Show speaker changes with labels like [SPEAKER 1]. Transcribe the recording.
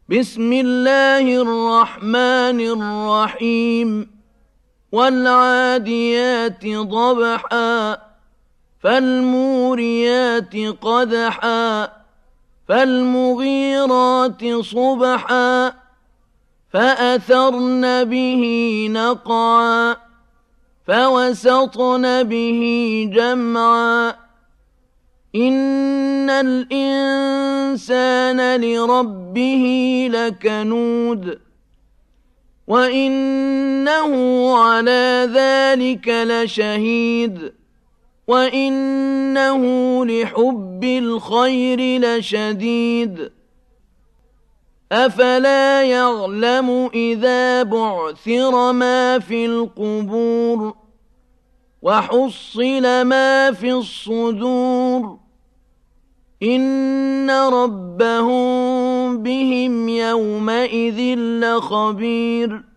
[SPEAKER 1] بسم الله الرحمن الرحيم والعاديات ضبحا فالموريات قدحا فالمغيرات صبحا فأثرن به نقعا فوسطن به جمعا إن الإنسان لربه لكنود وإنه على ذلك لشهيد وإنه لحب الخير لشديد أفلا يعلم إذا بعثر ما في القبور وحصل ما في الصدور إن ربهم بهم يومئذ لخبير